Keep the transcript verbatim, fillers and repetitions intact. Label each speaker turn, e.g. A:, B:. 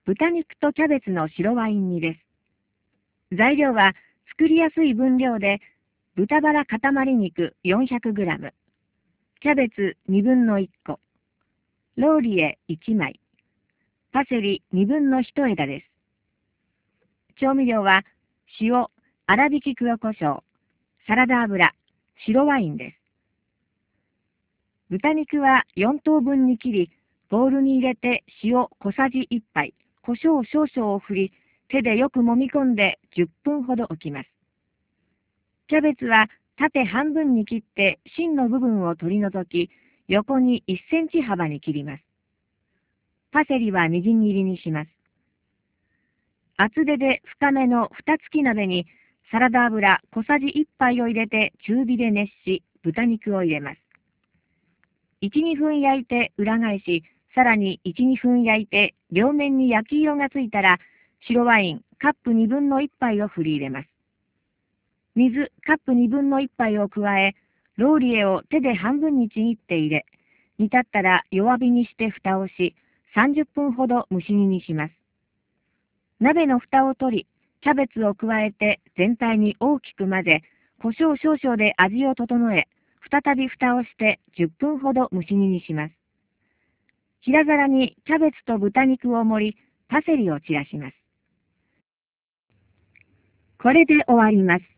A: 豚肉とキャベツの白ワイン煮です。材料は作りやすい分量で、豚バラ塊肉 よんひゃくグラム、キャベツにぶんのいっこ、ローリエいちまい、パセリにぶんのいちえだです。調味料は塩、粗挽き黒胡椒、サラダ油、白ワインです。豚肉はよんとうぶんに切り、ボウルに入れて塩小さじいっぱい、胡椒少々を振り、手でよく揉み込んでじゅっぷんほど置きます。キャベツは縦半分に切って芯の部分を取り除き、横にいっセンチ幅に切ります。パセリはみじん切りにします。厚手で深めの蓋付き鍋にサラダ油小さじいっぱいを入れて中火で熱し、豚肉を入れます。いち、にふん焼いて裏返し、さらにいち、にふん焼いて両面に焼き色がついたら、白ワインカップにぶんのいっぱいを振り入れます。水カップにぶんのいっぱいを加え、ローリエを手で半分にちぎって入れ、煮立ったら弱火にして蓋をし、さんじゅっぷんほど蒸し煮にします。鍋の蓋を取り、キャベツを加えて全体に大きく混ぜ、胡椒少々で味を整え、再び蓋をしてじゅっぷんほど蒸し煮にします。平皿にキャベツと豚肉を盛り、パセリを散らします。これで終わります。